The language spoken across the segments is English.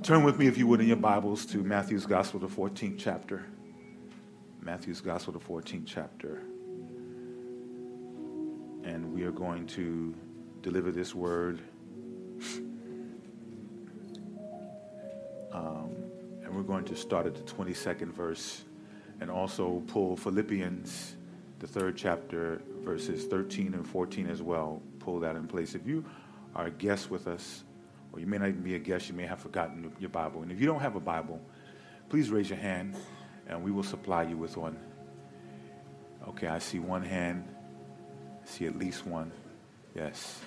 Turn with me, if you would, in your Bibles to Matthew's Gospel, the 14th chapter. Matthew's Gospel, the 14th chapter. And we are going to deliver this word. And we're going to start at the 22nd verse and also pull Philippians, the 3rd chapter, verses 13 and 14 as well. Pull that in place. If you are a guest with us, or you may not even be a guest, you may have forgotten your Bible. And if you don't have a Bible, please raise your hand, and we will supply you with one. Okay, I see one hand. I see at least one. Yes.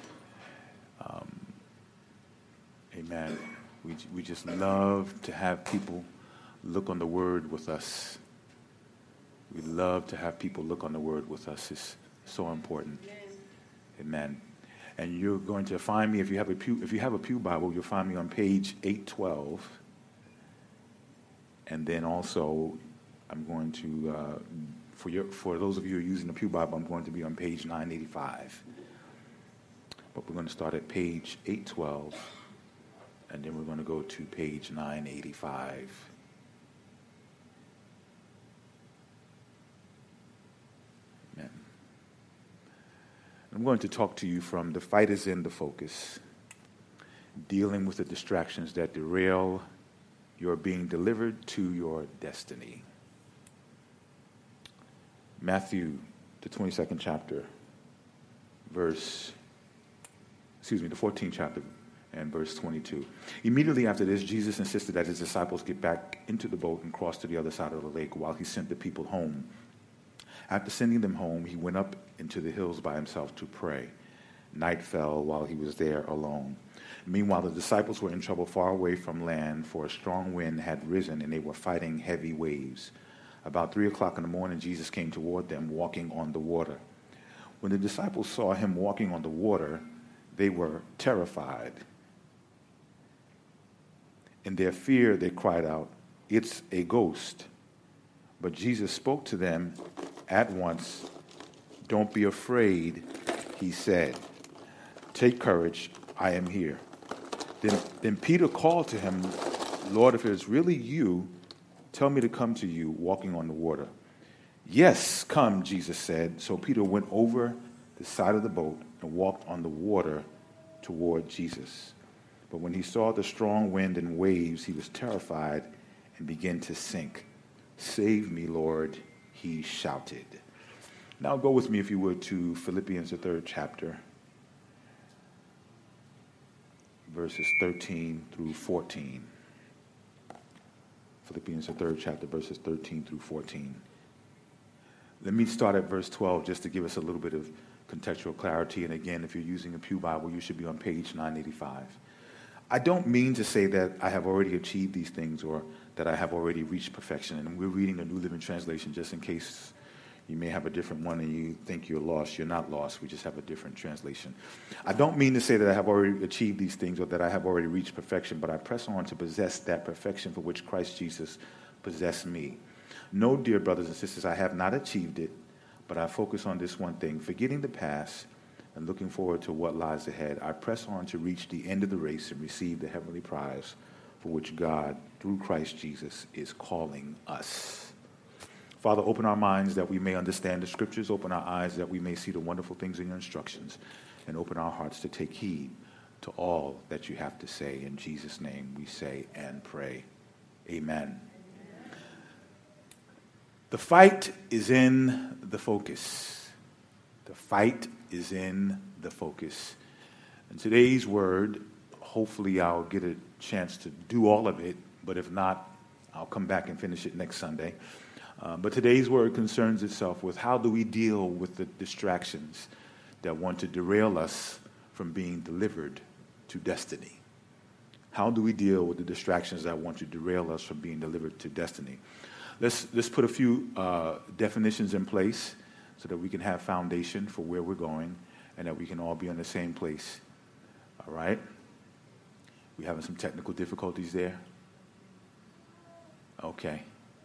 Amen. We just love to have people look on the Word with us. We love to have people look on the Word with us. It's so important. Amen. And you're going to find me, if you have a pew Bible, you'll find me on page 812. And then also, I'm going to, for those of you who are using the pew Bible, I'm going to be on page 985. But we're going to start at page 812, and then we're going to go to page 985. Amen. I'm going to talk to you from The Fight is in the Focus, dealing with the distractions that derail your being delivered to your destiny. Matthew, the 22nd chapter, the 14th chapter, and verse 22. Immediately after this, Jesus insisted that his disciples get back into the boat and cross to the other side of the lake while he sent the people home. After sending them home, he went up into the hills by himself to pray. Night fell while he was there alone. Meanwhile, the disciples were in trouble far away from land, for a strong wind had risen, and they were fighting heavy waves. About 3 o'clock in the morning, Jesus came toward them, walking on the water. When the disciples saw him walking on the water, they were terrified. In their fear, they cried out, "It's a ghost." But Jesus spoke to them at once. "Don't be afraid," he said. "Take courage, I am here." Then Peter called to him, "Lord, if it is really you, tell me to come to you walking on the water." "Yes, come," Jesus said. So Peter went over the side of the boat and walked on the water toward Jesus. But when he saw the strong wind and waves, he was terrified and began to sink. "Save me, Lord," he shouted. Now go with me, if you would, to Philippians, the 3rd chapter, verses 13 through 14. Philippians, the 3rd chapter, verses 13 through 14. Let me start at verse 12 just to give us a little bit of contextual clarity. And again, if you're using a pew Bible, you should be on page 985. I don't mean to say that I have already achieved these things or that I have already reached perfection. And we're reading the New Living Translation just in case you may have a different one and you think you're lost. You're not lost. We just have a different translation. I don't mean to say that I have already achieved these things or that I have already reached perfection, but I press on to possess that perfection for which Christ Jesus possessed me. No, dear brothers and sisters, I have not achieved it, but I focus on this one thing, forgetting the past and looking forward to what lies ahead. I press on to reach the end of the race and receive the heavenly prize for which God, through Christ Jesus, is calling us. Father, open our minds that we may understand the scriptures, open our eyes that we may see the wonderful things in your instructions, and open our hearts to take heed to all that you have to say. In Jesus' name we say and pray. Amen. The fight is in the focus. The fight is in the focus. And today's word, hopefully I'll get a chance to do all of it, but if not, I'll come back and finish it next Sunday. But today's word concerns itself with how do we deal with the distractions that want to derail us from being delivered to destiny. How do we deal with the distractions that want to derail us from being delivered to destiny? Let's put a few definitions in place so that we can have foundation for where we're going and that we can all be on the same place. All right? We having some technical difficulties there? Okay.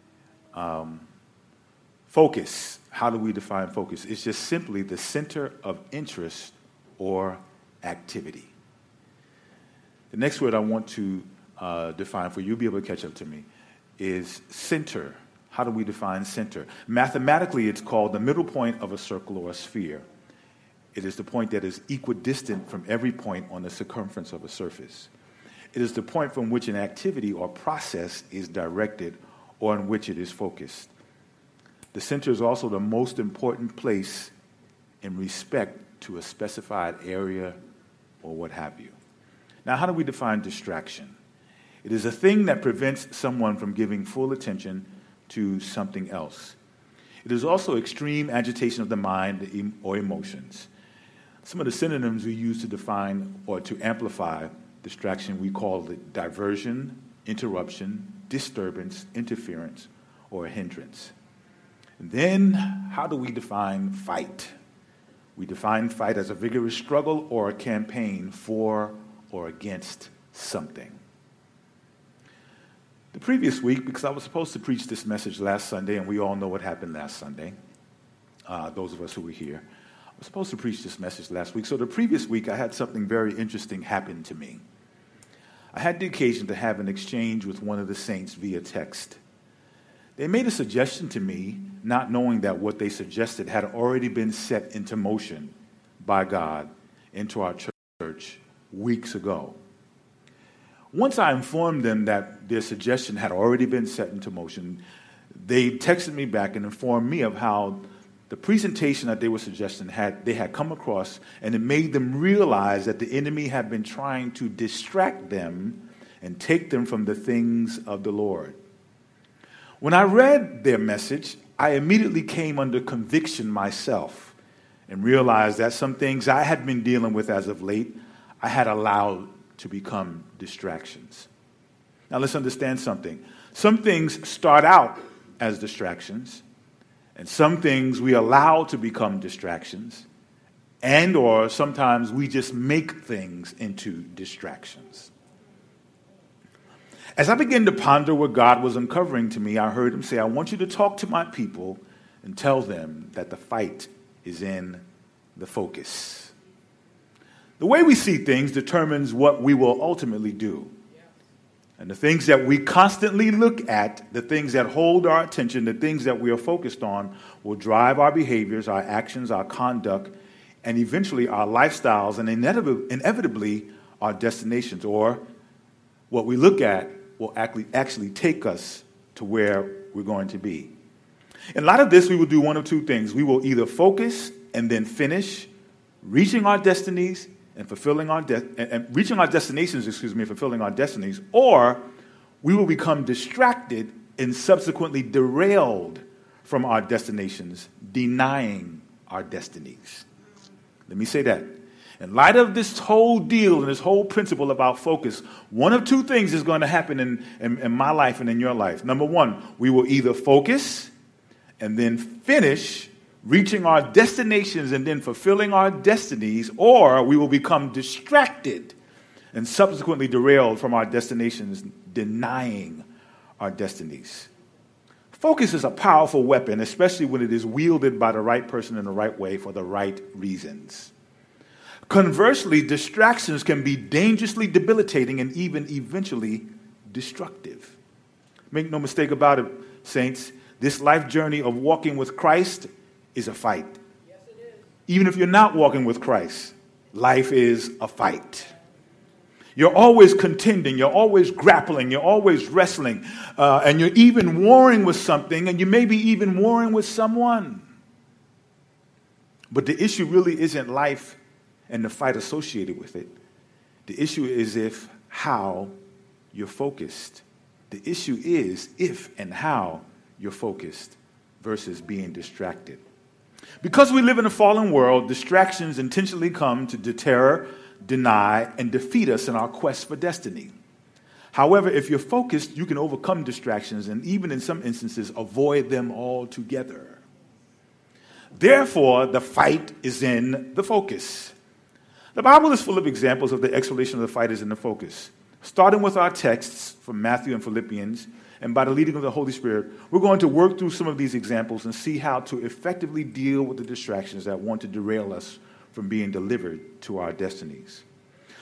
Focus. How do we define focus? It's just simply the center of interest or activity. The next word I want to define for you, you'll be able to catch up to me, is center. How do we define center? Mathematically, it's called the middle point of a circle or a sphere. It is the point that is equidistant from every point on the circumference of a surface. It is the point from which an activity or process is directed or in which it is focused. The center is also the most important place in respect to a specified area or what have you. Now, how do we define distraction? It is a thing that prevents someone from giving full attention to something else. It is also extreme agitation of the mind or emotions. Some of the synonyms we use to define or to amplify distraction, we call it diversion, interruption, disturbance, interference, or a hindrance. And then, how do we define fight? We define fight as a vigorous struggle or a campaign for or against something. The previous week, because I was supposed to preach this message last Sunday, and we all know what happened last Sunday, those of us who were here, I was supposed to preach this message last week. So the previous week, I had something very interesting happen to me. I had the occasion to have an exchange with one of the saints via text. They made a suggestion to me, not knowing that what they suggested had already been set into motion by God into our church weeks ago. Once I informed them that their suggestion had already been set into motion, they texted me back and informed me of how the presentation that they were suggesting they had come across, and it made them realize that the enemy had been trying to distract them and take them from the things of the Lord. When I read their message, I immediately came under conviction myself and realized that some things I had been dealing with as of late, I had allowed to become distractions. Now let's understand something. Some things start out as distractions, and some things we allow to become distractions, and or sometimes we just make things into distractions. As I began to ponder what God was uncovering to me, I heard him say, I want you to talk to my people and tell them that the fight is in the focus. The way we see things determines what we will ultimately do. And the things that we constantly look at, the things that hold our attention, the things that we are focused on, will drive our behaviors, our actions, our conduct, and eventually our lifestyles, and inevitably our destinations, or what we look at will actually take us to where we're going to be. In light of this, we will do one of two things. We will either focus and then finish, reaching our destinies and fulfilling our reaching our destinations, and fulfilling our destinies, or we will become distracted and subsequently derailed from our destinations, denying our destinies. Let me say that. In light of this whole deal and this whole principle about focus, one of two things is going to happen in my life and in your life. Number one, we will either focus and then finish, reaching our destinations and then fulfilling our destinies, or we will become distracted and subsequently derailed from our destinations, denying our destinies. Focus is a powerful weapon, especially when it is wielded by the right person in the right way for the right reasons. Conversely, distractions can be dangerously debilitating and even eventually destructive. Make no mistake about it, saints, this life journey of walking with Christ is a fight. Yes, it is. Even if you're not walking with Christ, life is a fight. You're always contending, you're always grappling, you're always wrestling, and you're even warring with something, and you may be even warring with someone. But the issue really isn't life and the fight associated with it. The issue is how you're focused. The issue is if and how you're focused versus being distracted. Because we live in a fallen world, distractions intentionally come to deter, deny, and defeat us in our quest for destiny. However, if you're focused, you can overcome distractions and even in some instances avoid them altogether. Therefore, the fight is in the focus. The Bible is full of examples of the explanation of the fight is in the focus. Starting with our texts from Matthew and Philippians, and by the leading of the Holy Spirit, we're going to work through some of these examples and see how to effectively deal with the distractions that want to derail us from being delivered to our destinies.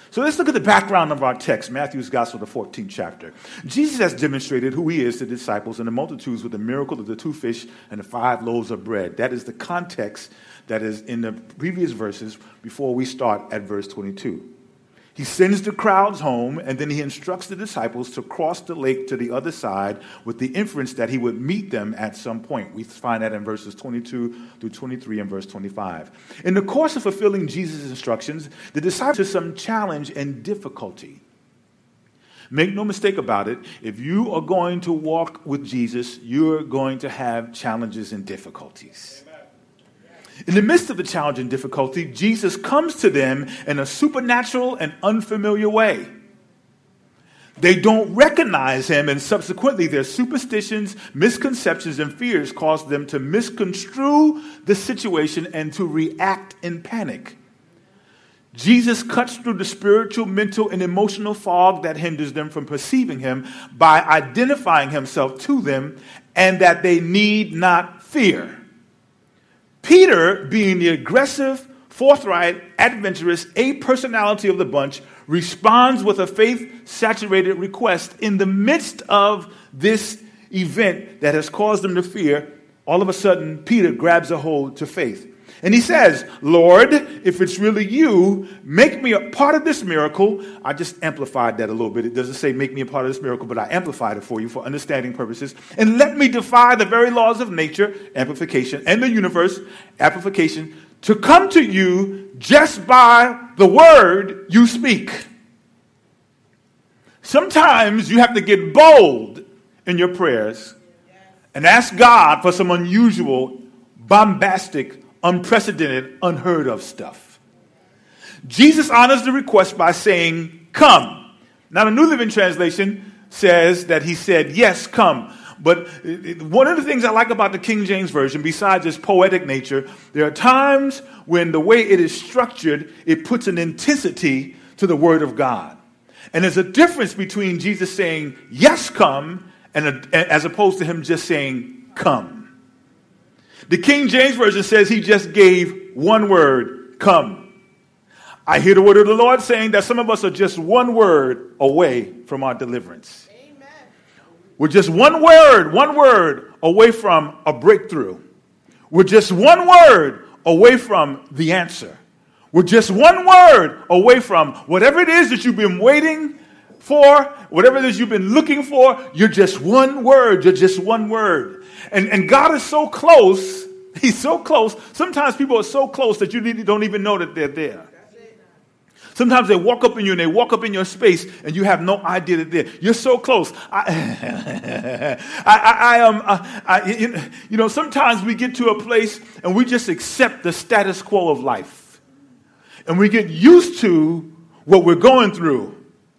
So let's look at the background of our text, Matthew's Gospel, the 14th chapter. Jesus has demonstrated who he is to the disciples and the multitudes with the miracle of the 2 fish and the 5 loaves of bread. That is the context that is in the previous verses before we start at verse 22. He sends the crowds home, and then he instructs the disciples to cross the lake to the other side with the inference that he would meet them at some point. We find that in verses 22 through 23 and verse 25. In the course of fulfilling Jesus' instructions, the disciples had some challenge and difficulty. Make no mistake about it, if you are going to walk with Jesus, you're going to have challenges and difficulties. In the midst of the challenge and difficulty, Jesus comes to them in a supernatural and unfamiliar way. They don't recognize him, and subsequently their superstitions, misconceptions, and fears cause them to misconstrue the situation and to react in panic. Jesus cuts through the spiritual, mental, and emotional fog that hinders them from perceiving him by identifying himself to them and that they need not fear. Peter, being the aggressive, forthright, adventurous, personality of the bunch, responds with a faith-saturated request in the midst of this event that has caused them to fear. All of a sudden, Peter grabs a hold to faith. And he says, Lord, if it's really you, make me a part of this miracle. I just amplified that a little bit. It doesn't say make me a part of this miracle, but I amplified it for you for understanding purposes. And let me defy the very laws of nature, amplification, and the universe, amplification, to come to you just by the word you speak. Sometimes you have to get bold in your prayers and ask God for some unusual, bombastic, unprecedented, unheard of stuff. Jesus honors the request by saying, come. Now, the New Living Translation says that he said, yes, come. But one of the things I like about the King James Version, besides its poetic nature, there are times when the way it is structured, it puts an intensity to the Word of God. And there's a difference between Jesus saying, yes, come, and as opposed to him just saying, come. The King James Version says he just gave one word, come. I hear the word of the Lord saying that some of us are just one word away from our deliverance. Amen. We're just one word away from a breakthrough. We're just one word away from the answer. We're just one word away from whatever it is that you've been waiting for, whatever it is you've been looking for. You're just one word. You're just one word. And God is so close. He's so close. Sometimes people are so close that you don't even know that they're there. Sometimes they walk up in you and they walk up in your space and you have no idea that they're there. You're so close. Sometimes we get to a place and we just accept the status quo of life. And we get used to what we're going through.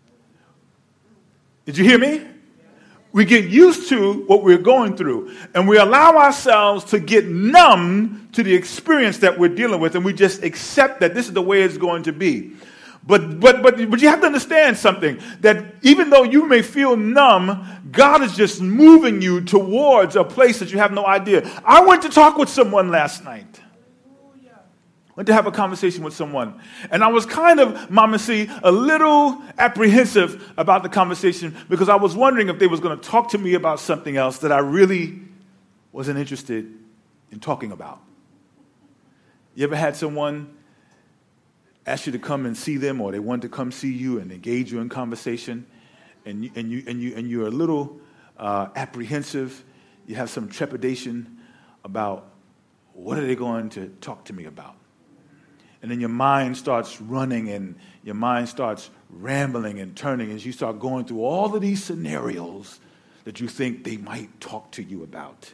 Did you hear me? We get used to what we're going through, and we allow ourselves to get numb to the experience that we're dealing with, and we just accept that this is the way it's going to be. But you have to understand something, that even though you may feel numb, God is just moving you towards a place that you have no idea. I went to talk with someone last night. Went to have a conversation with someone. And I was kind of, Mama C, a little apprehensive about the conversation because I was wondering if they was going to talk to me about something else that I really wasn't interested in talking about. You ever had someone ask you to come and see them, or they wanted to come see you and engage you in conversation, and you're a little apprehensive, you have some trepidation about what are they going to talk to me about? And then your mind starts running and your mind starts rambling and turning as you start going through all of these scenarios that you think they might talk to you about,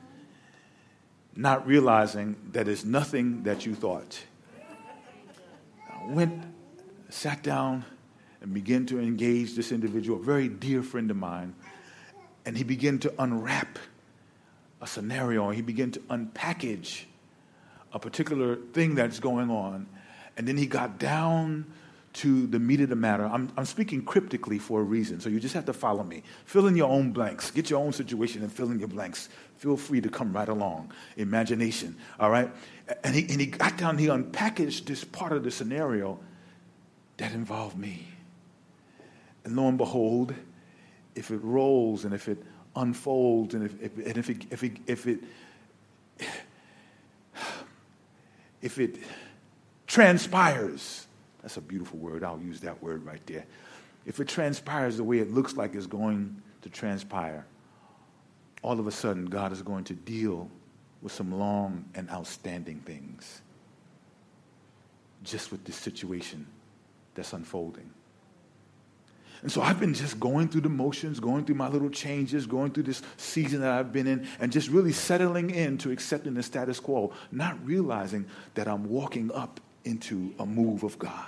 not realizing that it's nothing that you thought. I sat down and began to engage this individual, a very dear friend of mine, and he began to unwrap a scenario, and he began to unpackage a particular thing that's going on. And then he got down to the meat of the matter. I'm speaking cryptically for a reason, so you just have to follow me. Fill in your own blanks. Get your own situation and fill in your blanks. Feel free to come right along. Imagination, all right? And he got down, he unpackaged this part of the scenario that involve me. And lo and behold, if it rolls and if it unfolds and if it transpires, that's a beautiful word. I'll use that word right there. If it transpires the way it looks like it's going to transpire, all of a sudden God is going to deal with some long and outstanding things just with this situation that's unfolding. And so I've been just going through the motions, going through my little changes, going through this season that I've been in, and just really settling into accepting the status quo, not realizing that I'm walking up into a move of God.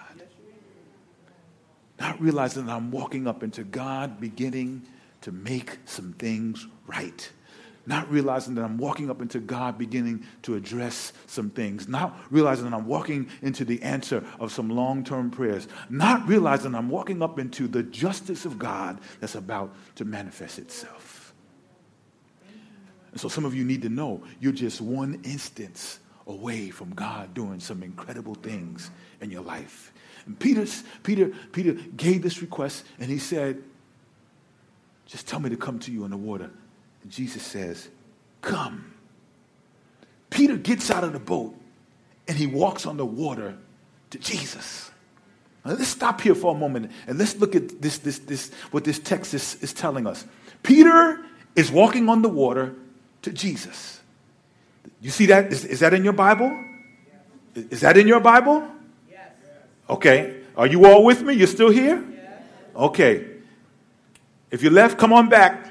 Not realizing that I'm walking up into God beginning to make some things right. Not realizing that I'm walking up into God beginning to address some things. Not realizing that I'm walking into the answer of some long-term prayers. Not realizing I'm walking up into the justice of God that's about to manifest itself. And so some of you need to know you're just one instance away from God doing some incredible things in your life. And Peter gave this request and he said, just tell me to come to you in the water. And Jesus says, come. Peter gets out of the boat and he walks on the water to Jesus. Now let's stop here for a moment and let's look at this what this text is telling us. Peter is walking on the water to Jesus. You see that? Is that in your Bible? Is that in your Bible? Yes. Okay. Are you all with me? You're still here? Yes. Okay. If you left, come on back.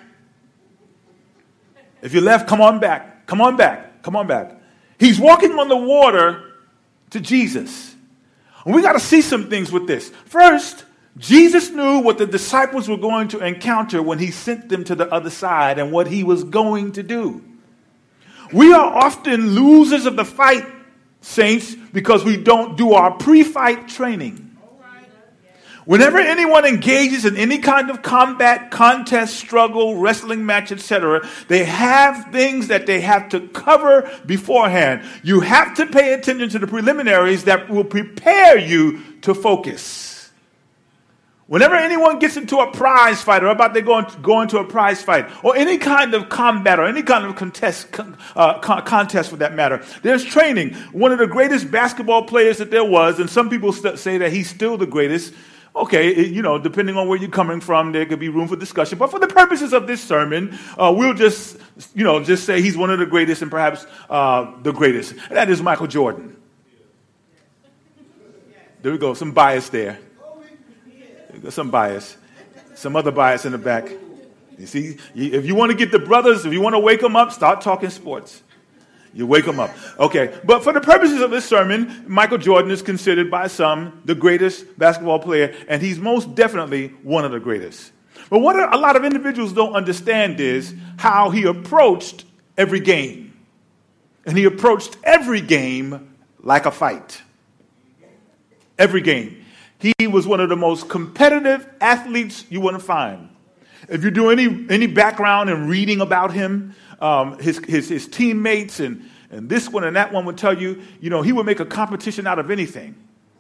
If you left, come on back. Come on back. Come on back. He's walking on the water to Jesus. And we got to see some things with this. First, Jesus knew what the disciples were going to encounter when he sent them to the other side and what he was going to do. We are often losers of the fight, saints, because we don't do our pre-fight training. Whenever anyone engages in any kind of combat, contest, struggle, wrestling match, etc., they have things that they have to cover beforehand. You have to pay attention to the preliminaries that will prepare you to focus. Whenever anyone gets into a prize fight or about to go into a prize fight or any kind of combat or any kind of contest for that matter, there's training. One of the greatest basketball players that there was, and some people say that he's still the greatest. Okay, depending on where you're coming from, there could be room for discussion. But for the purposes of this sermon, we'll just say he's one of the greatest and perhaps the greatest. And that is Michael Jordan. There we go, some bias there. Some bias. Some other bias in the back. You see, if you want to get the brothers, if you want to wake them up, start talking sports. You wake them up. Okay, but for the purposes of this sermon, Michael Jordan is considered by some the greatest basketball player, and he's most definitely one of the greatest. But what a lot of individuals don't understand is how he approached every game. And he approached every game like a fight. Every game. He was one of the most competitive athletes you want to find. If you do any background and reading about him, his teammates and this one and that one would tell you, he would make a competition out of anything.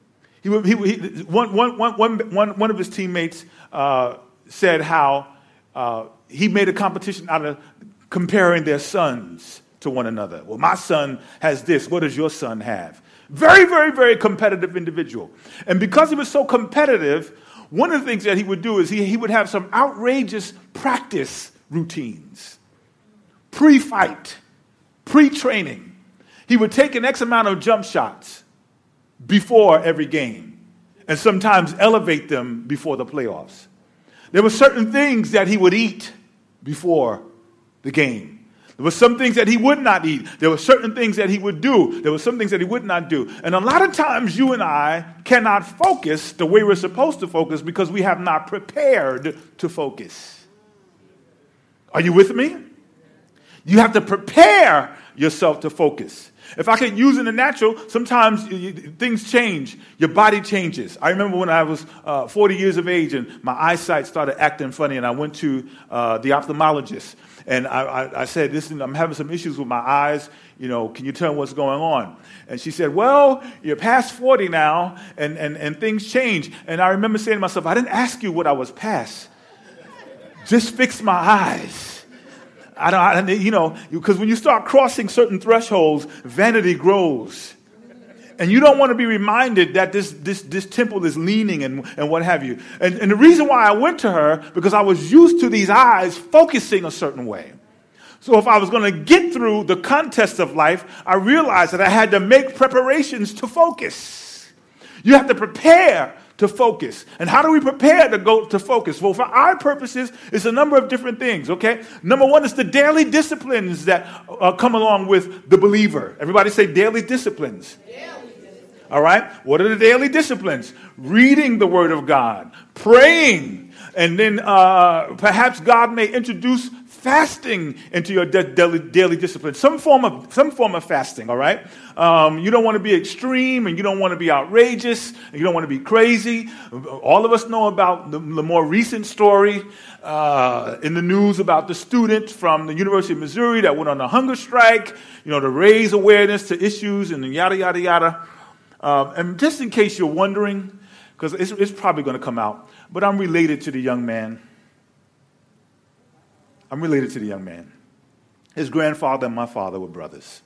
One of his teammates said how he made a competition out of comparing their sons to one another. Well, my son has this. What does your son have? Very, very, very competitive individual. And because he was so competitive, one of the things that he would do is he would have some outrageous practice routines. Pre-fight, pre-training. He would take an X amount of jump shots before every game and sometimes elevate them before the playoffs. There were certain things that he would eat before the game. There were some things that he would not eat. There were certain things that he would do. There were some things that he would not do. And a lot of times you and I cannot focus the way we're supposed to focus because we have not prepared to focus. Are you with me? You have to prepare yourself to focus. If I could use in the natural, sometimes things change. Your body changes. I remember when I was 40 years of age and my eyesight started acting funny, and I went to the ophthalmologist. And I said, listen, I'm having some issues with my eyes. Can you tell me what's going on? And she said, well, you're past 40 now, and things change. And I remember saying to myself, I didn't ask you what I was past. Just fix my eyes. Because when you start crossing certain thresholds, vanity grows. And you don't want to be reminded that this temple is leaning and what have you. And the reason why I went to her, because I was used to these eyes focusing a certain way. So if I was going to get through the contest of life, I realized that I had to make preparations to focus. You have to prepare to focus. And how do we prepare to go to focus? Well, for our purposes, it's a number of different things, okay? Number one is the daily disciplines that come along with the believer. Everybody say daily disciplines. All right? What are the daily disciplines? Reading the Word of God, praying, and then perhaps God may introduce fasting into your daily discipline. Some form of fasting, all right? You don't want to be extreme, and you don't want to be outrageous, and you don't want to be crazy. All of us know about the more recent story in the news about the student from the University of Missouri that went on a hunger strike, to raise awareness to issues and yada, yada, yada. And just in case you're wondering, because it's probably going to come out, but I'm related to the young man. His grandfather and my father were brothers.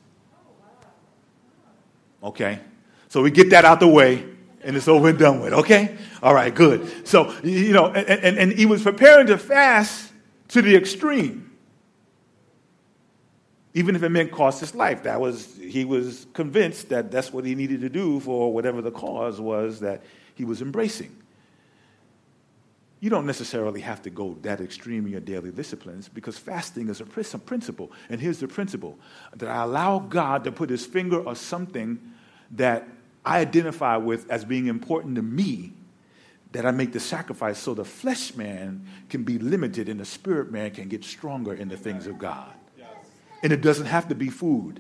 Okay? So we get that out the way, and it's over and done with, okay? All right, good. So, and he was preparing to fast to the extreme. Even if it meant cost his life. He was convinced that that's what he needed to do for whatever the cause was that he was embracing. You don't necessarily have to go that extreme in your daily disciplines, because fasting is a principle. And here's the principle: that I allow God to put his finger on something that I identify with as being important to me, that I make the sacrifice so the flesh man can be limited and the spirit man can get stronger in the things of God. And it doesn't have to be food.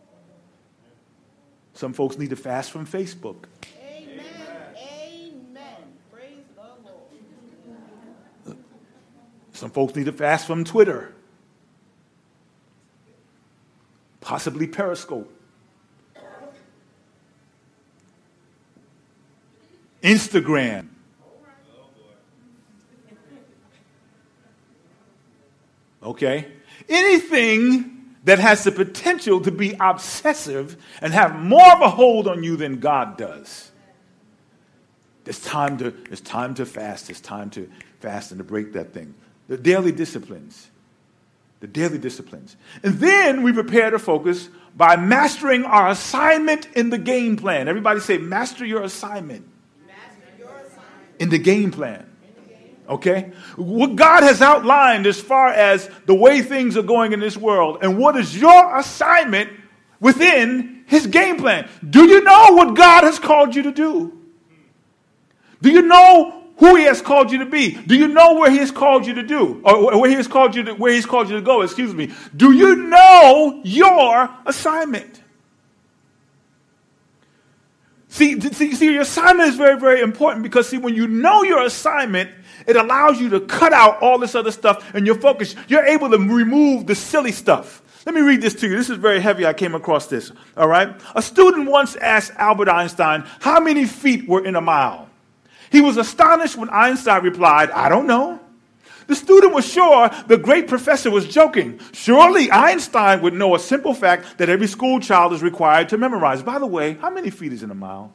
Some folks need to fast from Facebook. Some folks need to fast from Twitter, possibly Periscope, Instagram. Okay? Anything that has the potential to be obsessive and have more of a hold on you than God does. It's time to fast. It's time to fast and to break that thing. The daily disciplines. And then we prepare to focus by mastering our assignment in the game plan. Everybody say, master your assignment. In the game plan. Okay? What God has outlined as far as the way things are going in this world, and what is your assignment within his game plan. Do you know what God has called you to do? Do you know who he has called you to be? Do you know where he has called you to do? Or where he's called you to go, excuse me. Do you know your assignment? See, your assignment is very, very important, because when you know your assignment, it allows you to cut out all this other stuff and your focus. You're able to remove the silly stuff. Let me read this to you. This is very heavy. I came across this. All right. A student once asked Albert Einstein how many feet were in a mile. He was astonished when Einstein replied, I don't know. The student was sure the great professor was joking. Surely Einstein would know a simple fact that every school child is required to memorize. By the way, how many feet is in a mile?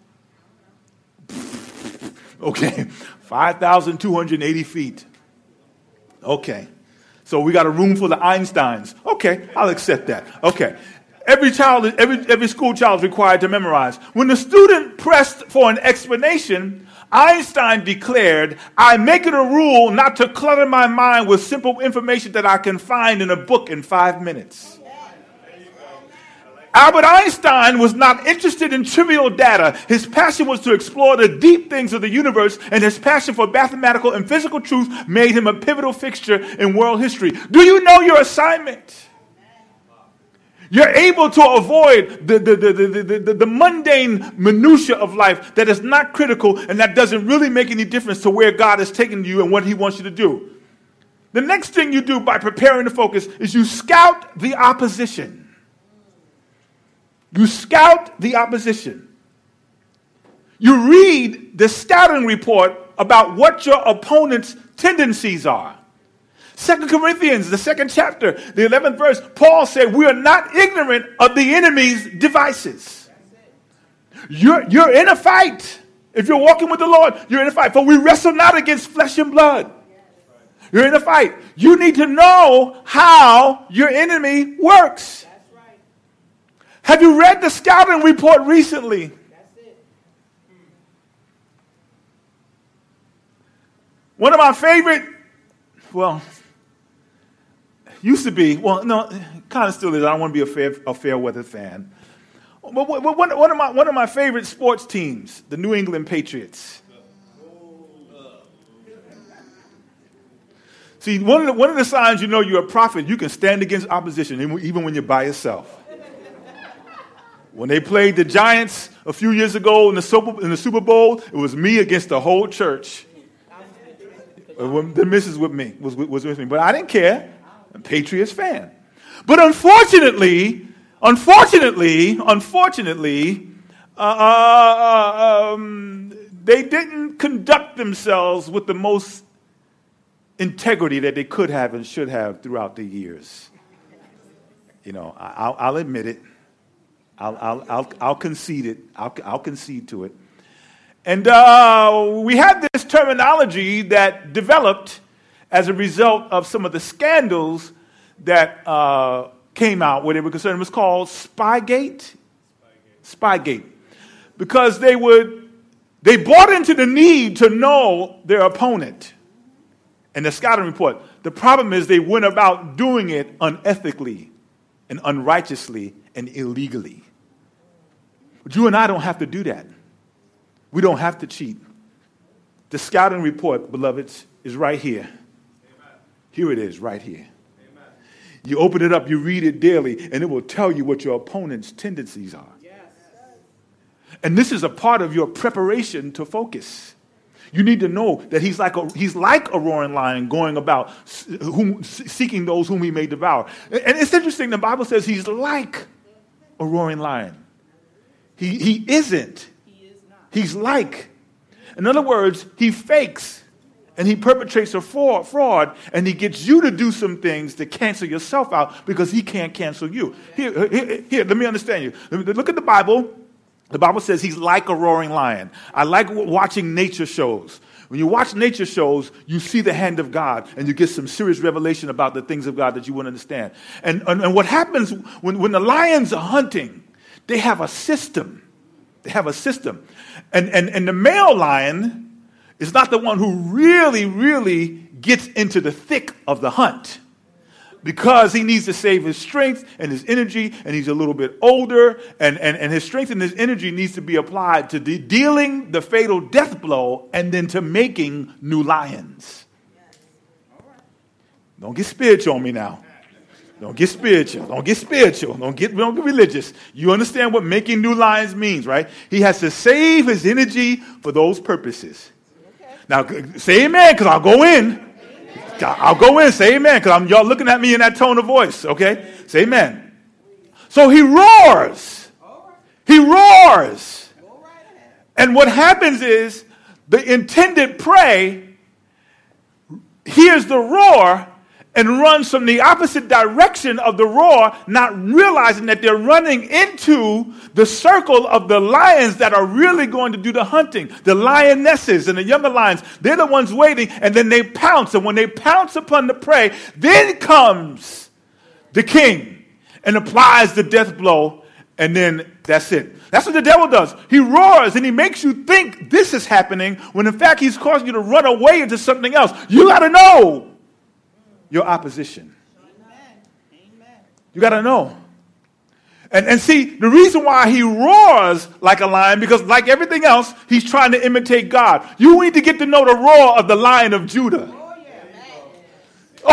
Okay, 5,280 feet. Okay, so we got a room full of Einsteins. Okay, I'll accept that. Okay, every school child is required to memorize. When the student pressed for an explanation, Einstein declared, I make it a rule not to clutter my mind with simple information that I can find in a book in 5 minutes. Albert Einstein was not interested in trivial data. His passion was to explore the deep things of the universe, and his passion for mathematical and physical truth made him a pivotal fixture in world history. Do you know your assignment? You're able to avoid the mundane minutia of life that is not critical and that doesn't really make any difference to where God is taking you and what he wants you to do. The next thing you do by preparing to focus is you scout the opposition. You scout the opposition. You read the scouting report about what your opponent's tendencies are. 2 Corinthians, the 2nd chapter, the 11th verse, Paul said, we are not ignorant of the enemy's devices. You're in a fight. If you're walking with the Lord, you're in a fight. For we wrestle not against flesh and blood. You're in a fight. You need to know how your enemy works. Have you read the scouting report recently? One of my favorite, used to be, no, kind of still is. I don't want to be a fair weather fan. But one of my favorite sports teams, the New England Patriots. See, one of the signs you know you're a prophet, you can stand against opposition, even when you're by yourself. When they played the Giants a few years ago in the Super Bowl, it was me against the whole church. The missus was with me, but I didn't care. I'm a Patriots fan. But unfortunately, they didn't conduct themselves with the most integrity that they could have and should have throughout the years. You know, I'll admit it. I'll concede it. I'll concede to it. And we had this terminology that developed as a result of some of the scandals that came out where they were concerned. It was called Spygate. Spygate. Because they bought into the need to know their opponent. And the scouting report. The problem is they went about doing it unethically and unrighteously and illegally. But you and I don't have to do that. We don't have to cheat. The scouting report, beloveds, is right here. Amen. Here it is, right here. Amen. You open it up, you read it daily, and it will tell you what your opponent's tendencies are. Yes. And this is a part of your preparation to focus. You need to know that he's like a roaring lion going about seeking those whom he may devour. And it's interesting, the Bible says he's like a roaring lion. He isn't. He's like. In other words, he fakes and he perpetrates a fraud and he gets you to do some things to cancel yourself out because he can't cancel you. Here, let me understand you. Look at the Bible. The Bible says he's like a roaring lion. I like watching nature shows. When you watch nature shows, you see the hand of God and you get some serious revelation about the things of God that you wouldn't understand. And what happens when the lions are hunting, they have a system. They have a system. And the male lion is not the one who really gets into the thick of the hunt because he needs to save his strength and his energy, and he's a little bit older, and his strength and his energy needs to be applied to dealing the fatal death blow and then to making new lions. Don't get spiritual on me now. Don't get spiritual. Don't get religious. You understand what making new lions means, right? He has to save his energy for those purposes. Okay. Now, say amen, because I'll go in. Amen. I'll go in. Say amen, because y'all looking at me in that tone of voice, okay? Say amen. So he roars. He roars. And what happens is the intended prey hears the roar and runs from the opposite direction of the roar, not realizing that they're running into the circle of the lions that are really going to do the hunting. The lionesses and the younger lions, they're the ones waiting, and then they pounce. And when they pounce upon the prey, then comes the king and applies the death blow, and then that's it. That's what the devil does. He roars and he makes you think this is happening when in fact he's causing you to run away into something else. You got to know your opposition. Amen. You got to know. And see, the reason why he roars like a lion, because like everything else, he's trying to imitate God. You need to get to know the roar of the Lion of Judah.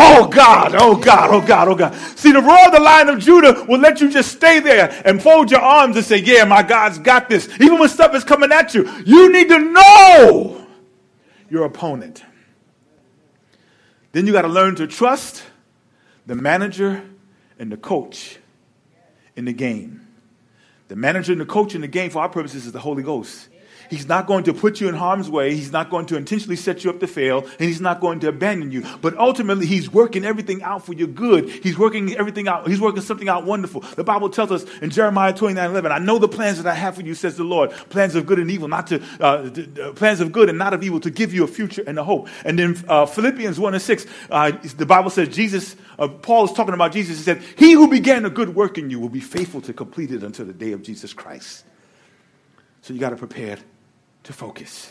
Oh God, oh God, oh God, oh God. See, the roar of the Lion of Judah will let you just stay there and fold your arms and say, yeah, my God's got this. Even when stuff is coming at you, you need to know your opponent. Then you got to learn to trust the manager and the coach in the game. The manager and the coach in the game, for our purposes, is the Holy Ghost. He's not going to put you in harm's way. He's not going to intentionally set you up to fail, and he's not going to abandon you. But ultimately, he's working everything out for your good. He's working everything out. He's working something out wonderful. The Bible tells us in Jeremiah 29:11, I know the plans that I have for you, says the Lord, plans of good and evil, plans of good and not of evil, to give you a future and a hope. And then Philippians 1:6, the Bible says Paul is talking about Jesus. He said, he who began a good work in you will be faithful to complete it until the day of Jesus Christ. So you got to prepare to focus.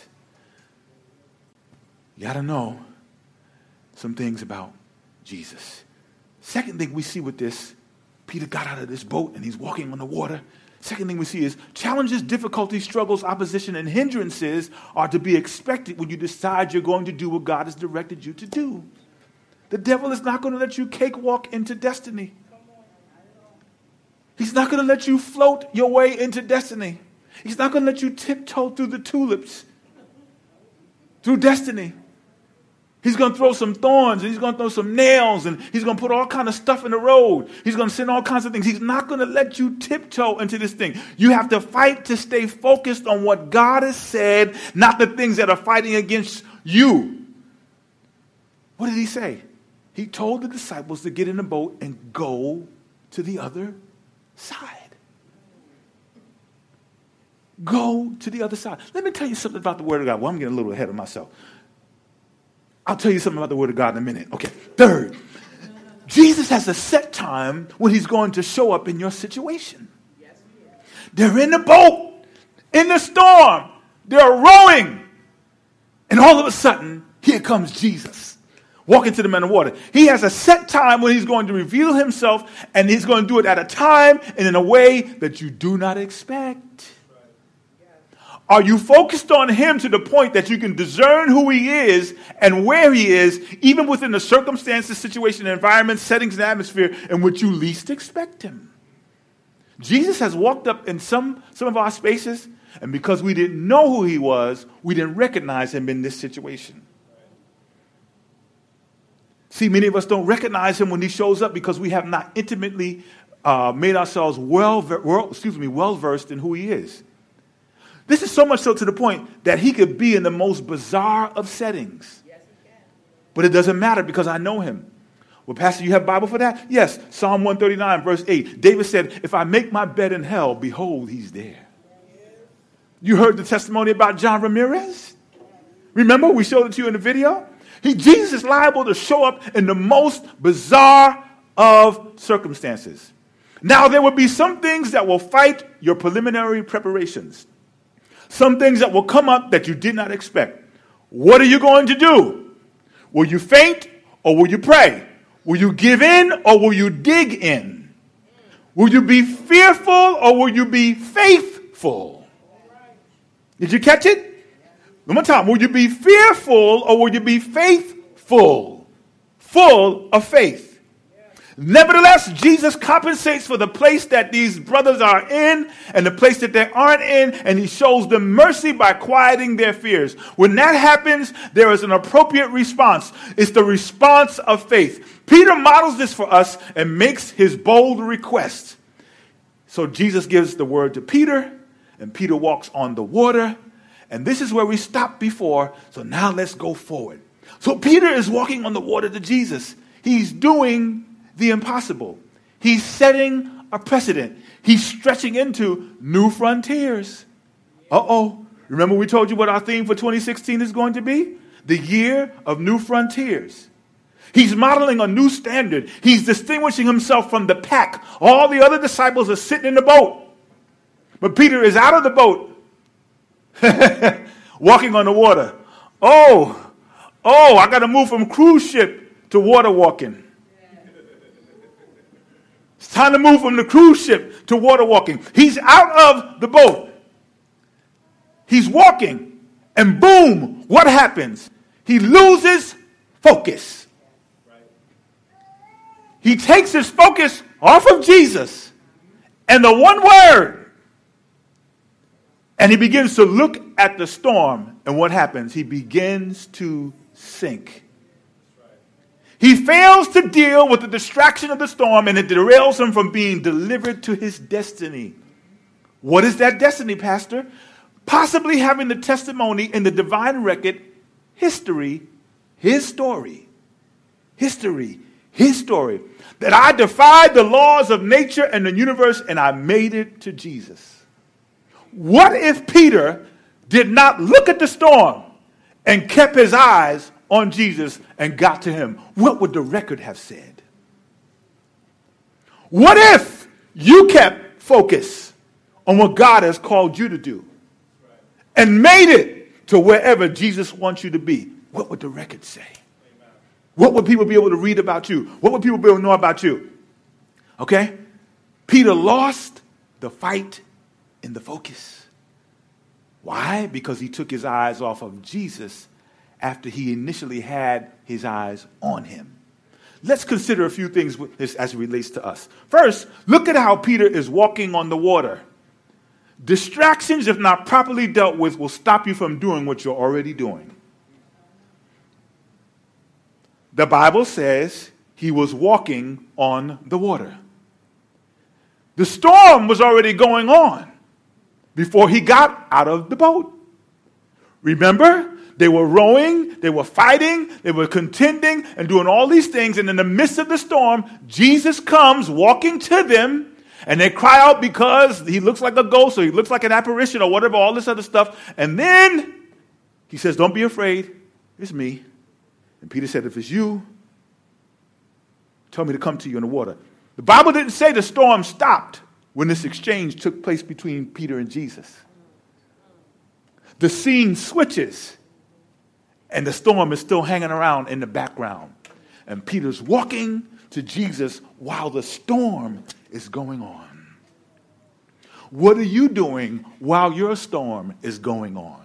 You got to know some things about Jesus. Second thing we see with this, Peter got out of this boat and he's walking on the water. Second thing we see is challenges, difficulties, struggles, opposition, and hindrances are to be expected when you decide you're going to do what God has directed you to do. The devil is not going to let you cakewalk into destiny. He's not going to let you float your way into destiny. He's not going to let you tiptoe through the tulips, through destiny. He's going to throw some thorns, and he's going to throw some nails, and he's going to put all kind of stuff in the road. He's going to send all kinds of things. He's not going to let you tiptoe into this thing. You have to fight to stay focused on what God has said, not the things that are fighting against you. What did he say? He told the disciples to get in the boat and go to the other side. Go to the other side. Let me tell you something about the Word of God. Well, I'm getting a little ahead of myself. I'll tell you something about the Word of God in a minute. Okay, third, Jesus has a set time when he's going to show up in your situation. They're in the boat, in the storm. They're rowing. And all of a sudden, here comes Jesus, walking to them in the water. He has a set time when he's going to reveal himself, and he's going to do it at a time and in a way that you do not expect. Are you focused on him to the point that you can discern who he is and where he is, even within the circumstances, situation, environment, settings, and atmosphere in which you least expect him? Jesus has walked up in some of our spaces, and because we didn't know who he was, we didn't recognize him in this situation. See, many of us don't recognize him when he shows up because we have not intimately made ourselves well-versed in who he is. This is so much so to the point that he could be in the most bizarre of settings. Yes, he can. But it doesn't matter because I know him. Well, Pastor, you have a Bible for that? Yes. Psalm 139, verse 8. David said, if I make my bed in hell, behold, he's there. You heard the testimony about John Ramirez? Remember, we showed it to you in the video? Jesus is liable to show up in the most bizarre of circumstances. Now, there will be some things that will fight your preliminary preparations. Some things that will come up that you did not expect. What are you going to do? Will you faint or will you pray? Will you give in or will you dig in? Will you be fearful or will you be faithful? Did you catch it? One more time. Will you be fearful or will you be faithful? Full of faith. Nevertheless, Jesus compensates for the place that these brothers are in and the place that they aren't in, and he shows them mercy by quieting their fears. When that happens, there is an appropriate response. It's the response of faith. Peter models this for us and makes his bold request. So Jesus gives the word to Peter, and Peter walks on the water, and this is where we stopped before, so now let's go forward. So Peter is walking on the water to Jesus. He's doing the impossible. He's setting a precedent. He's stretching into new frontiers. Remember we told you what our theme for 2016 is going to be? The year of new frontiers. He's modeling a new standard. He's distinguishing himself from the pack. All the other disciples are sitting in the boat. But Peter is out of the boat, walking on the water. I got to move from cruise ship to water walking. It's time to move from the cruise ship to water walking. He's out of the boat. He's walking. And boom, what happens? He loses focus. he takes his focus off of Jesus and the one word, and he begins to look at the storm. And what happens? He begins to sink. He fails to deal with the distraction of the storm, and it derails him from being delivered to his destiny. What is that destiny, Pastor? Possibly having the testimony in the divine record, history, his story. History, his story. That I defied the laws of nature and the universe, and I made it to Jesus. What if Peter did not look at the storm and kept his eyes on Jesus and got to him? What would the record have said? What if you kept focus on what God has called you to do and made it to wherever Jesus wants you to be? What would the record say? What would people be able to read about you? What would people be able to know about you? Okay? Peter lost the fight in the focus. Why? Because he took his eyes off of Jesus after he initially had his eyes on him. Let's consider a few things with this as it relates to us. First, look at how Peter is walking on the water. Distractions, if not properly dealt with, will stop you from doing what you're already doing. The Bible says he was walking on the water. The storm was already going on before he got out of the boat. Remember? They were rowing, they were fighting, they were contending and doing all these things. And in the midst of the storm, Jesus comes walking to them, and they cry out because he looks like a ghost or he looks like an apparition or whatever, all this other stuff. And then he says, don't be afraid, it's me. And Peter said, if it's you, tell me to come to you in the water. The Bible didn't say the storm stopped when this exchange took place between Peter and Jesus. The scene switches, and the storm is still hanging around in the background. And Peter's walking to Jesus while the storm is going on. What are you doing while your storm is going on?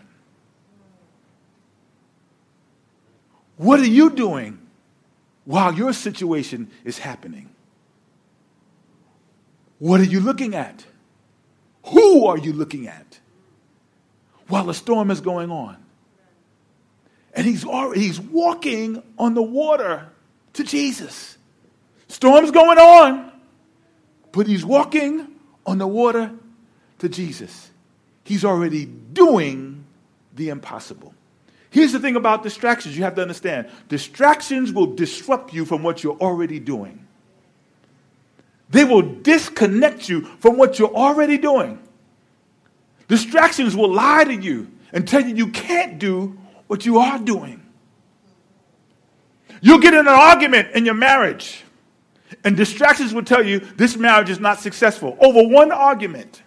What are you doing while your situation is happening? What are you looking at? Who are you looking at while the storm is going on? And he's walking on the water to Jesus. Storm's going on, but he's walking on the water to Jesus. He's already doing the impossible. Here's the thing about distractions you have to understand. Distractions will disrupt you from what you're already doing. They will disconnect you from what you're already doing. Distractions will lie to you and tell you you can't do what you are doing. You'll get in an argument in your marriage, and distractions will tell you this marriage is not successful over one argument.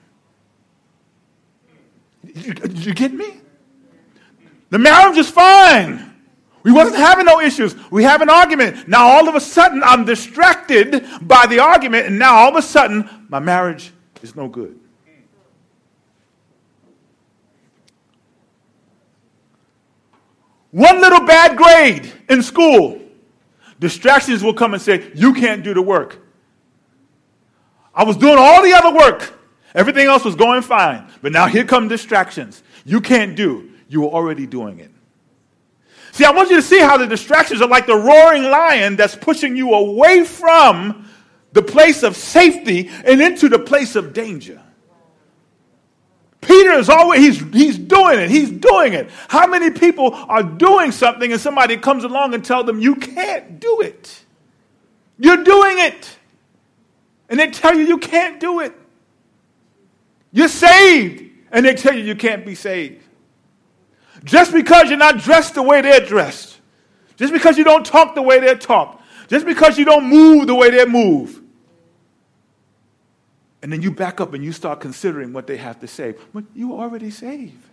You get me? The marriage is fine. We wasn't having no issues. We have an argument. Now all of a sudden I'm distracted by the argument, and now all of a sudden my marriage is no good. One little bad grade in school, distractions will come and say, you can't do the work. I was doing all the other work. Everything else was going fine. But now here come distractions. You can't do. You were already doing it. See, I want you to see how the distractions are like the roaring lion that's pushing you away from the place of safety and into the place of danger. Peter is always, he's doing it. He's doing it. How many people are doing something and somebody comes along and tells them, you can't do it. You're doing it. And they tell you can't do it. You're saved. And they tell you can't be saved. Just because you're not dressed the way they're dressed. Just because you don't talk the way they talk. Just because you don't move the way they move. And then you back up and you start considering what they have to say. But you already saved.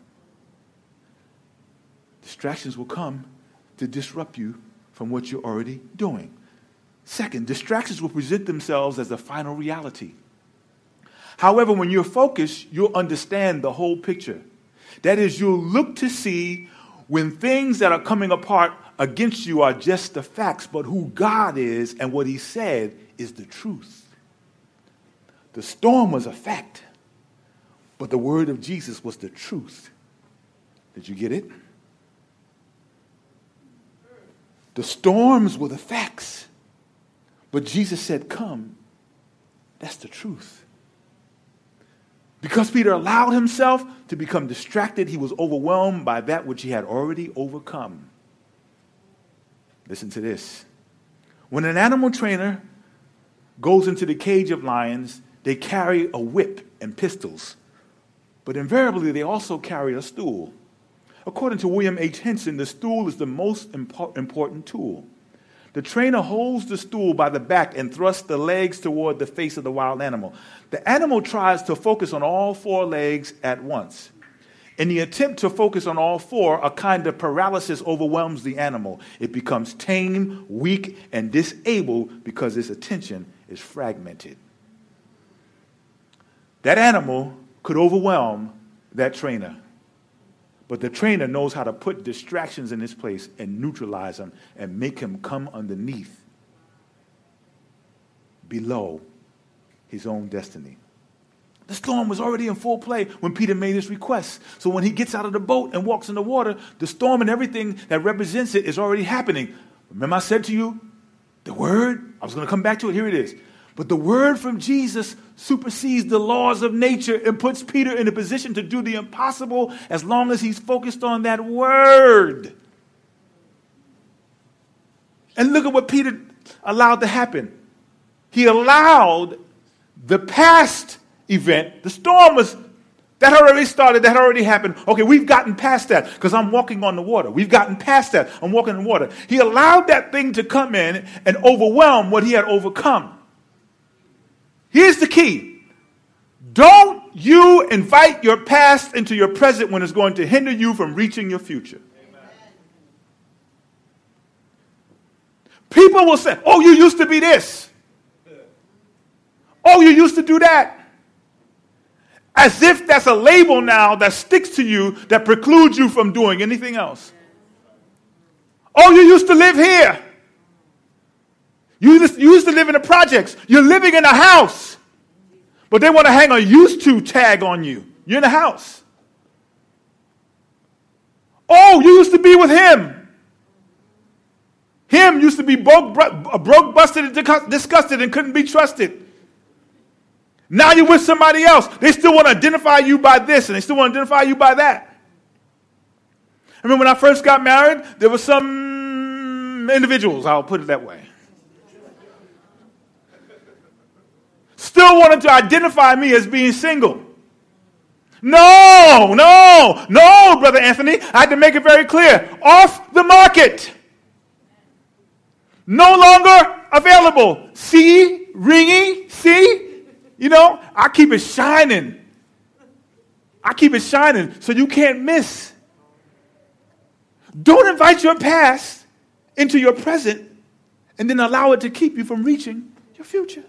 Distractions will come to disrupt you from what you're already doing. Second, distractions will present themselves as the final reality. However, when you're focused, you'll understand the whole picture. That is, you'll look to see when things that are coming apart against you are just the facts, but who God is and what he said is the truth. The storm was a fact, but the word of Jesus was the truth. Did you get it? The storms were the facts, but Jesus said, come. That's the truth. Because Peter allowed himself to become distracted, he was overwhelmed by that which he had already overcome. Listen to this. When an animal trainer goes into the cage of lions, they carry a whip and pistols, but invariably they also carry a stool. According to William H. Henson, the stool is the most important tool. The trainer holds the stool by the back and thrusts the legs toward the face of the wild animal. The animal tries to focus on all four legs at once. In the attempt to focus on all four, a kind of paralysis overwhelms the animal. It becomes tame, weak, and disabled because its attention is fragmented. That animal could overwhelm that trainer. But the trainer knows how to put distractions in his place and neutralize them and make him come underneath, below his own destiny. The storm was already in full play when Peter made his request. So when he gets out of the boat and walks in the water, the storm and everything that represents it is already happening. Remember I said to you, the word, I was going to come back to it, here it is. But the word from Jesus supersedes the laws of nature and puts Peter in a position to do the impossible as long as he's focused on that word. And look at what Peter allowed to happen. He allowed the past event, the storm was, that had already started, that had already happened. Okay, we've gotten past that because I'm walking on the water. We've gotten past that. I'm walking in water. He allowed that thing to come in and overwhelm what he had overcome. Here's the key. Don't you invite your past into your present when it's going to hinder you from reaching your future. Amen. People will say, oh, you used to be this. Oh, you used to do that. As if that's a label now that sticks to you that precludes you from doing anything else. Oh, you used to live here. You used to live in the projects. You're living in a house. But they want to hang a used to tag on you. You're in a house. Oh, you used to be with him. Him used to be broke, busted, and disgusted and couldn't be trusted. Now you're with somebody else. They still want to identify you by this and they still want to identify you by that. I remember when I first got married, there were some individuals, I'll put it that way, still wanted to identify me as being single. No, Brother Anthony. I had to make it very clear. Off the market. No longer available. See? Ringy? See? You know, I keep it shining. So you can't miss. Don't invite your past into your present and then allow it to keep you from reaching your future.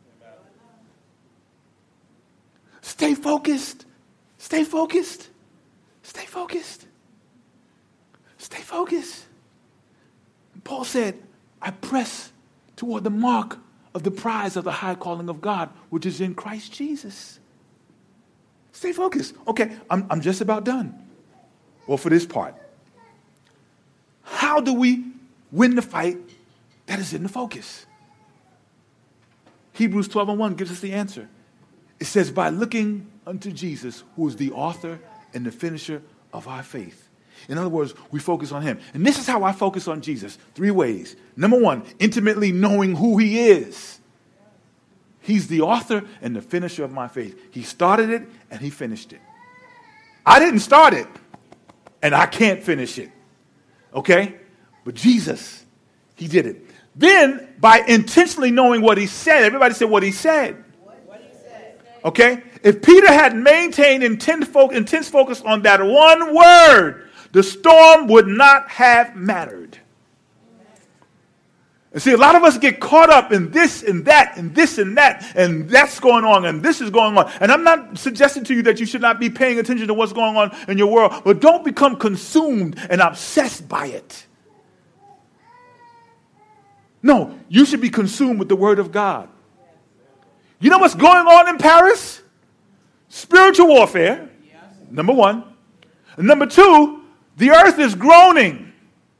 Stay focused. Stay focused. Stay focused. Stay focused. Paul said, I press toward the mark of the prize of the high calling of God, which is in Christ Jesus. Stay focused. Okay, I'm just about done. Well, for this part, how do we win the fight that is in the focus? Hebrews 12:1 gives us the answer. It says, by looking unto Jesus, who is the author and the finisher of our faith. In other words, we focus on him. And this is how I focus on Jesus. 3 ways. Number 1, intimately knowing who he is. He's the author and the finisher of my faith. He started it and he finished it. I didn't start it and I can't finish it. Okay? But Jesus, he did it. Then, by intentionally knowing what he said, everybody said what he said. Okay? If Peter had maintained intense focus on that one word, the storm would not have mattered. And see, a lot of us get caught up in this and that and this and that, and that's going on and this is going on. And I'm not suggesting to you that you should not be paying attention to what's going on in your world, but don't become consumed and obsessed by it. No, you should be consumed with the Word of God. You know what's going on in Paris? Spiritual warfare, number one. And number two, the earth is groaning.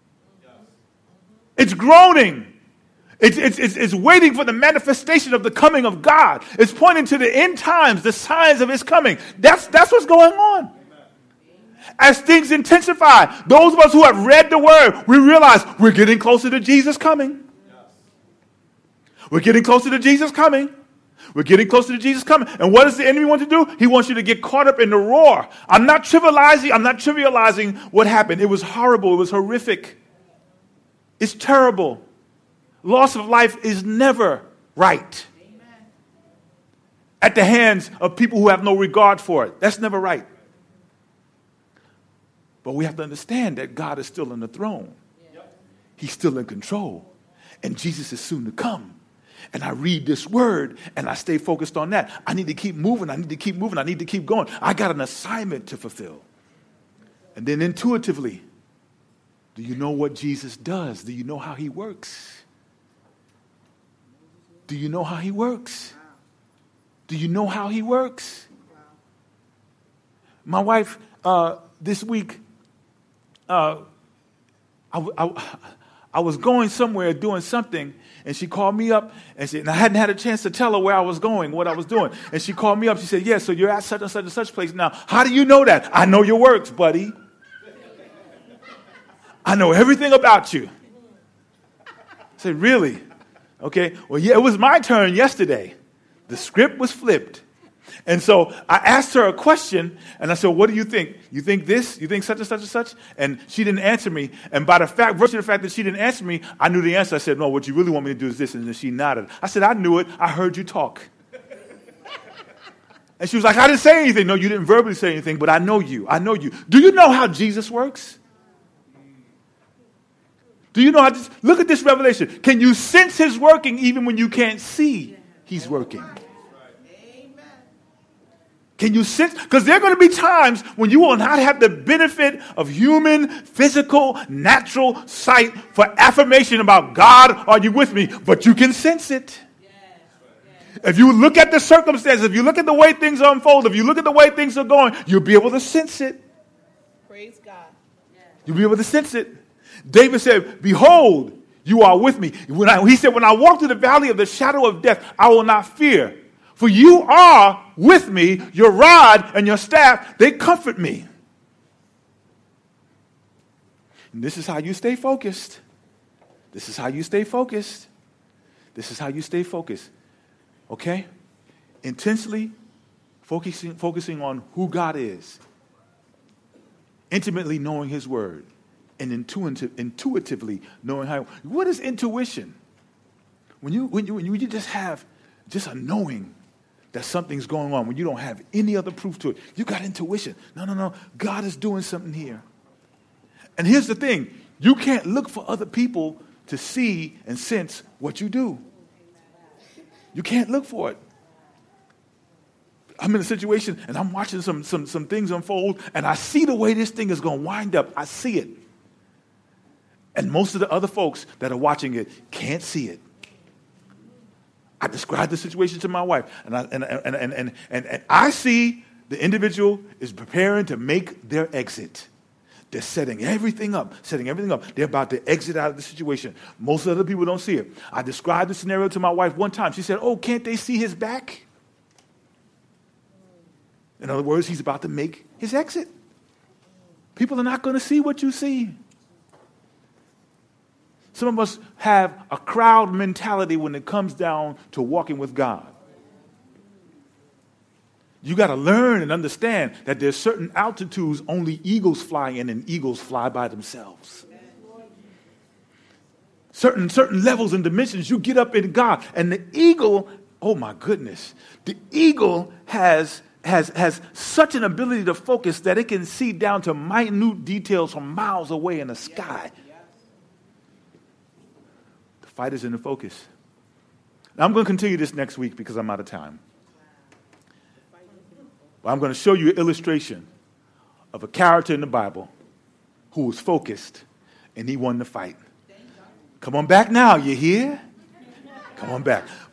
It's groaning. It's waiting for the manifestation of the coming of God. It's pointing to the end times, the signs of his coming. That's what's going on. As things intensify, those of us who have read the word, we realize we're getting closer to Jesus coming. We're getting closer to Jesus coming. We're getting closer to Jesus coming. And what does the enemy want to do? He wants you to get caught up in the roar. I'm not trivializing what happened. It was horrible. It was horrific. It's terrible. Loss of life is never right. Amen. At the hands of people who have no regard for it. That's never right. But we have to understand that God is still on the throne. Yep. He's still in control. And Jesus is soon to come. And I read this word and I stay focused on that. I need to keep moving. I need to keep moving. I need to keep going. I got an assignment to fulfill. And then intuitively, do you know what Jesus does? Do you know how he works? Do you know how he works? Do you know how he works? My wife, this week, I was going somewhere doing something, and she called me up, and I hadn't had a chance to tell her where I was going, what I was doing. And she called me up. She said, yeah, so you're at such and such and such place now. How do you know that? I know your works, buddy. I know everything about you. I said, really? Okay, well, yeah, it was my turn yesterday. The script was flipped. And so I asked her a question, and I said, what do you think? You think this? You think such and such and such? And she didn't answer me. And by the virtue of the fact that she didn't answer me, I knew the answer. I said, no, what you really want me to do is this. And then she nodded. I said, I knew it. I heard you talk. And she was like, I didn't say anything. No, you didn't verbally say anything, but I know you. I know you. Do you know how Jesus works? Do you know how this? Look at this revelation. Can you sense his working even when you can't see he's working? Can you sense? Because there are going to be times when you will not have the benefit of human, physical, natural sight for affirmation about God, are you with me? But you can sense it. If you look at the circumstances, if you look at the way things unfold, if you look at the way things are going, you'll be able to sense it. Praise God. You'll be able to sense it. David said, behold, you are with me. He said, when I walk through the valley of the shadow of death, I will not fear. For you are with me, your rod and your staff, they comfort me. And this is how you stay focused. This is how you stay focused. This is how you stay focused. Okay? Intensely focusing on who God is. Intimately knowing his word. And intuitively knowing how. What is intuition? When you just have just a knowing that something's going on, when you don't have any other proof to it, you got intuition. No. God is doing something here. And here's the thing. You can't look for other people to see and sense what you do. You can't look for it. I'm in a situation and I'm watching some things unfold, and I see the way this thing is going to wind up. I see it. And most of the other folks that are watching it can't see it. I described the situation to my wife, and I see the individual is preparing to make their exit. They're setting everything up. They're about to exit out of the situation. Most other people don't see it. I described the scenario to my wife one time. She said, oh, can't they see his back? In other words, he's about to make his exit. People are not going to see what you see. Some of us have a crowd mentality when it comes down to walking with God. You got to learn and understand that there's certain altitudes only eagles fly in, and eagles fly by themselves. Certain levels and dimensions you get up in God. And the eagle, oh my goodness, the eagle has such an ability to focus that it can see down to minute details from miles away in the sky. Fight is in the focus. Now, I'm going to continue this next week because I'm out of time. But I'm going to show you an illustration of a character in the Bible who was focused and he won the fight. Come on back now, you hear? Come on back.